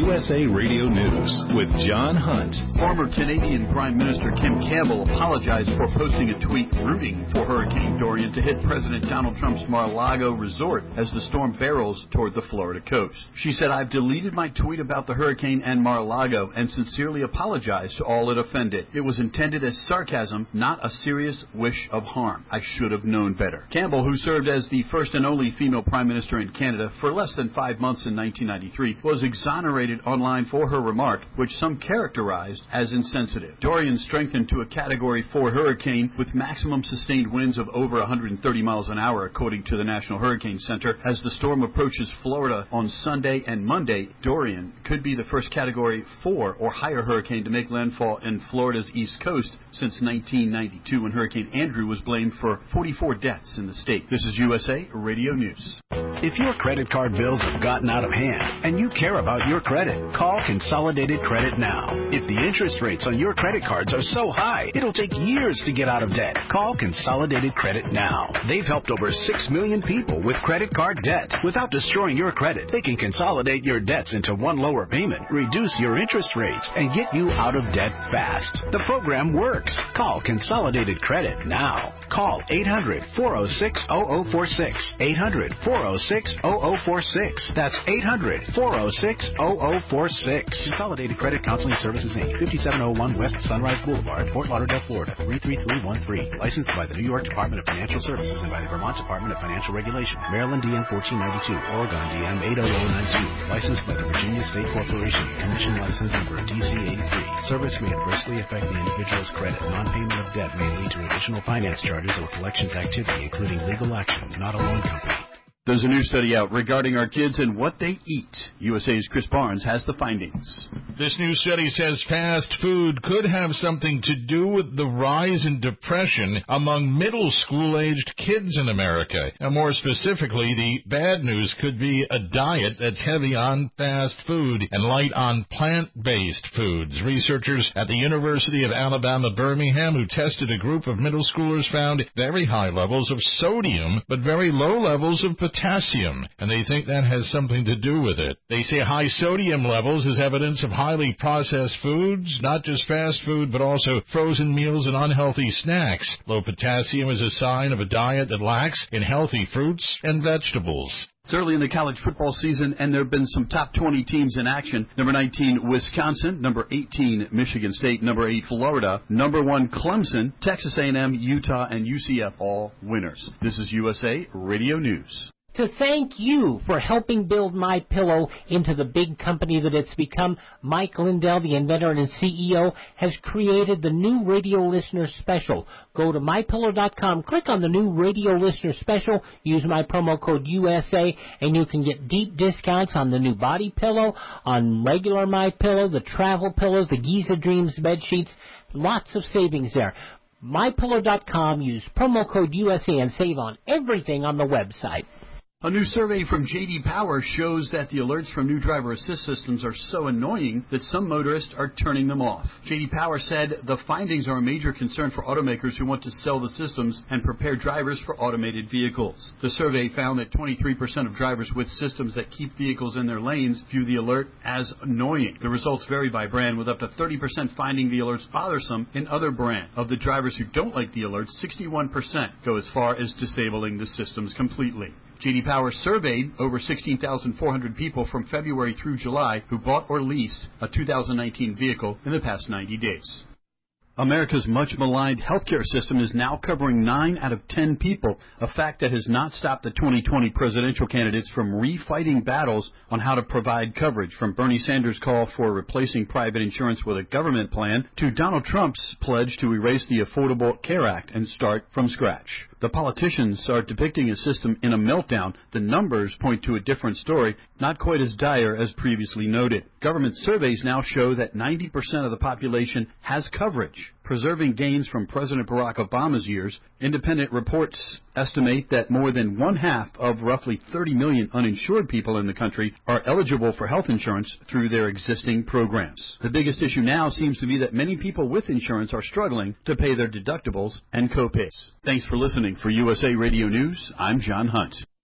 USA Radio News with John Hunt. Former Canadian Prime Minister Kim Campbell apologized for posting a tweet rooting for Hurricane Dorian to hit President Donald Trump's Mar-a-Lago resort as the storm barrels toward the Florida coast. She said, "I've deleted my tweet about the hurricane and Mar-a-Lago and sincerely apologize to all it offended. It was intended as sarcasm, not a serious wish of harm. I should have known better." Campbell, who served as the first and only female Prime Minister in Canada for less than 5 months in 1993, was exonerated online for her remark, which some characterized as insensitive. Dorian strengthened to a Category 4 hurricane with maximum sustained winds of over 130 miles an hour, according to the National Hurricane Center. As the storm approaches Florida on Sunday and Monday, Dorian could be the first Category 4 or higher hurricane to make landfall in Florida's east coast since 1992, when Hurricane Andrew was blamed for 44 deaths in the state. This is USA Radio News. If your credit card bills have gotten out of hand and you care about your credit, call Consolidated Credit now. If the interest rates on your credit cards are so high, it'll take years to get out of debt. Call Consolidated Credit now. They've helped over 6 million people with credit card debt. Without destroying your credit, they can consolidate your debts into one lower payment, reduce your interest rates, and get you out of debt fast. The program works. Call Consolidated Credit now. Call 800-406-0046. 800-406-0046. That's 800-406-0046. Consolidated Credit Counseling Services, Inc., 5701 West Sunrise Boulevard, Fort Lauderdale, Florida, 33313. Licensed by the New York Department of Financial Services and by the Vermont Department of Financial Regulation. Maryland DN 1492. Oregon DM 80092. Licensed by the Virginia State Corporation. Commission license number DC83. Service may adversely affect the individual's credit. Non-payment of debt may lead to additional finance charges or collections activity, including legal action, not a loan company. There's a new study out regarding our kids and what they eat. USA's Chris Barnes has the findings. This new study says fast food could have something to do with the rise in depression among middle school-aged kids in America. And more specifically, the bad news could be a diet that's heavy on fast food and light on plant-based foods. Researchers at the University of Alabama, Birmingham, who tested a group of middle schoolers, found very high levels of sodium, but very low levels of potassium, and they think that has something to do with it. They say high sodium levels is evidence of highly processed foods, not just fast food, but also frozen meals and unhealthy snacks. Low potassium is a sign of a diet that lacks in healthy fruits and vegetables. It's early in the college football season, and there have been some top 20 teams in action. Number 19, Wisconsin. Number 18, Michigan State. Number 8, Florida. Number 1, Clemson. Texas A&M, Utah, and UCF, all winners. This is USA Radio News. To thank you for helping build MyPillow into the big company that it's become, Mike Lindell, the inventor and CEO, has created the new radio listener special. Go to MyPillow.com, click on the new radio listener special, use my promo code USA, and you can get deep discounts on the new body pillow, on regular MyPillow, the travel pillows, the Giza Dreams bed sheets. Lots of savings there. MyPillow.com, use promo code USA, and save on everything on the website. A new survey from J.D. Power shows that the alerts from new driver assist systems are so annoying that some motorists are turning them off. J.D. Power said the findings are a major concern for automakers who want to sell the systems and prepare drivers for automated vehicles. The survey found that 23% of drivers with systems that keep vehicles in their lanes view the alert as annoying. The results vary by brand, with up to 30% finding the alerts bothersome in other brands. Of the drivers who don't like the alerts, 61% go as far as disabling the systems completely. J.D. Power surveyed over 16,400 people from February through July who bought or leased a 2019 vehicle in the past 90 days. America's much-maligned healthcare system is now covering 9 out of 10 people, a fact that has not stopped the 2020 presidential candidates from refighting battles on how to provide coverage, from Bernie Sanders' call for replacing private insurance with a government plan to Donald Trump's pledge to erase the Affordable Care Act and start from scratch. The politicians are depicting a system in a meltdown. The numbers point to a different story, not quite as dire as previously noted. Government surveys now show that 90% of the population has coverage, preserving gains from President Barack Obama's years. Independent reports estimate that more than one-half of roughly 30 million uninsured people in the country are eligible for health insurance through their existing programs. The biggest issue now seems to be that many people with insurance are struggling to pay their deductibles and co-pays. Thanks for listening. For USA Radio News, I'm John Hunt.